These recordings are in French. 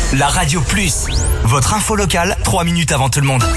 La Radio Plus, votre info locale, 3 minutes avant tout le monde.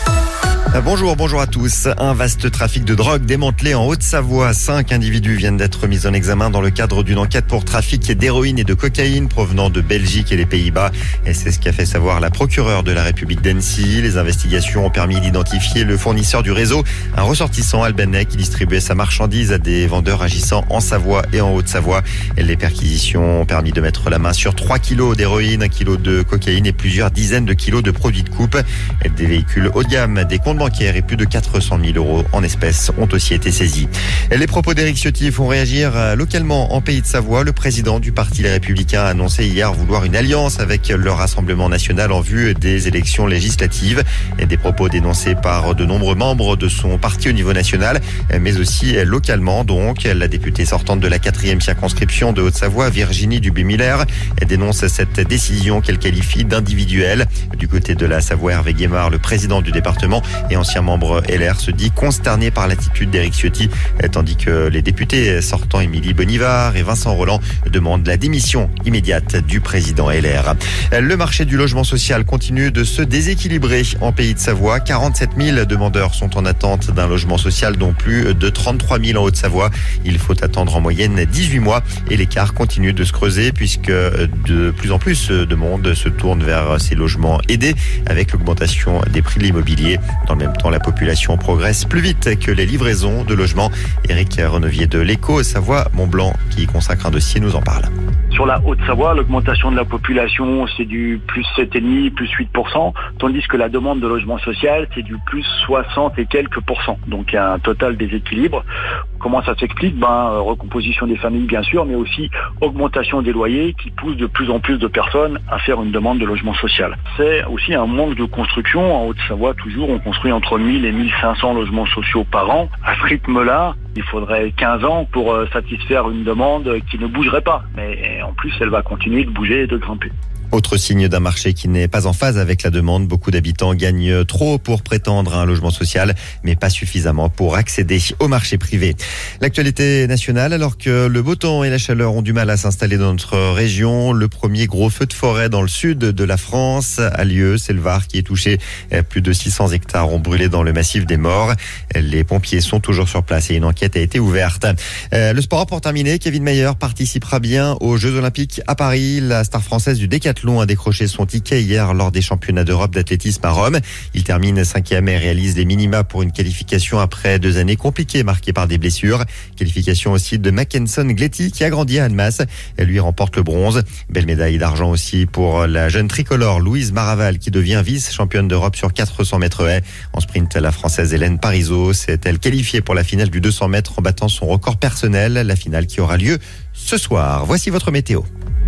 Bonjour à tous. Un vaste trafic de drogue démantelé en Haute-Savoie. 5 individus viennent d'être mis en examen dans le cadre d'une enquête pour trafic d'héroïne et de cocaïne provenant de Belgique et les Pays-Bas. Et c'est ce qu'a fait savoir la procureure de la République d'Annecy. Les investigations ont permis d'identifier le fournisseur du réseau, un ressortissant albanais qui distribuait sa marchandise à des vendeurs agissant en Savoie et en Haute-Savoie. Les perquisitions ont permis de mettre la main sur 3 kilos d'héroïne, 1 kilo de cocaïne et plusieurs dizaines de kilos de produits de coupe. Des véhicules haut de gamme, des comptes bancaires et plus de 400 000 euros en espèces ont aussi été saisis. Les propos d'Éric Ciotti font réagir localement en Pays de Savoie. Le président du Parti Les Républicains a annoncé hier vouloir une alliance avec le Rassemblement national en vue des élections législatives. Des propos dénoncés par de nombreux membres de son parti au niveau national, mais aussi localement. Donc, la députée sortante de la 4e circonscription de Haute-Savoie, Virginie Dubé-Miller, dénonce cette décision qu'elle qualifie d'individuelle. Du côté de la Savoie, Hervé Guémard, le président du département et ancien membre LR, se dit consterné par l'attitude d'Éric Ciotti, tandis que les députés sortants Émilie Bonivard et Vincent Rolland demandent la démission immédiate du président LR. Le marché du logement social continue de se déséquilibrer en Pays de Savoie. 47 000 demandeurs sont en attente d'un logement social, dont plus de 33 000 en Haute-Savoie. Il faut attendre en moyenne 18 mois et l'écart continue de se creuser puisque de plus en plus de monde se tourne vers ces logements aidés avec l'augmentation des prix de l'immobilier. Dans le même temps, la population progresse plus vite que les livraisons de logements. Éric Renevier de l'Écho Savoie-Mont-Blanc, qui y consacre un dossier, nous en parle. Sur la Haute-Savoie, l'augmentation de la population, c'est du plus 7,5, plus 8%, tandis que la demande de logement social, c'est du plus 60 et quelques %. Donc il y a un total déséquilibre. Comment ça s'explique ? Recomposition des familles, bien sûr, mais aussi augmentation des loyers qui pousse de plus en plus de personnes à faire une demande de logement social. C'est aussi un manque de construction. En Haute-Savoie, toujours, on construit entre 1000 et 1500 logements sociaux par an. À ce rythme-là, il faudrait 15 ans pour satisfaire une demande qui ne bougerait pas. Mais en plus, elle va continuer de bouger et de grimper. Autre signe d'un marché qui n'est pas en phase avec la demande. Beaucoup d'habitants gagnent trop pour prétendre à un logement social, mais pas suffisamment pour accéder au marché privé. L'actualité nationale, alors que le beau temps et la chaleur ont du mal à s'installer dans notre région, le premier gros feu de forêt dans le sud de la France a lieu. C'est le Var qui est touché. Plus de 600 hectares ont brûlé dans le massif des Morts. Les pompiers sont toujours sur place et une enquête a été ouverte. Le sport pour terminer, Kevin Mayer participera bien aux Jeux Olympiques à Paris. La star française du décathlon a décroché son ticket hier lors des championnats d'Europe d'athlétisme à Rome. Il termine 5e et réalise les minima pour une qualification après 2 années compliquées marquées par des blessures. Qualification aussi de Mackenson Gletti qui a grandi à Annemasse. Elle lui remporte le bronze. Belle médaille d'argent aussi pour la jeune tricolore Louise Maraval qui devient vice-championne d'Europe sur 400 mètres haies. En sprint, la française Hélène Parisot s'est-elle qualifiée pour la finale du 200 mètres en battant son record personnel. La finale qui aura lieu ce soir. Voici votre météo.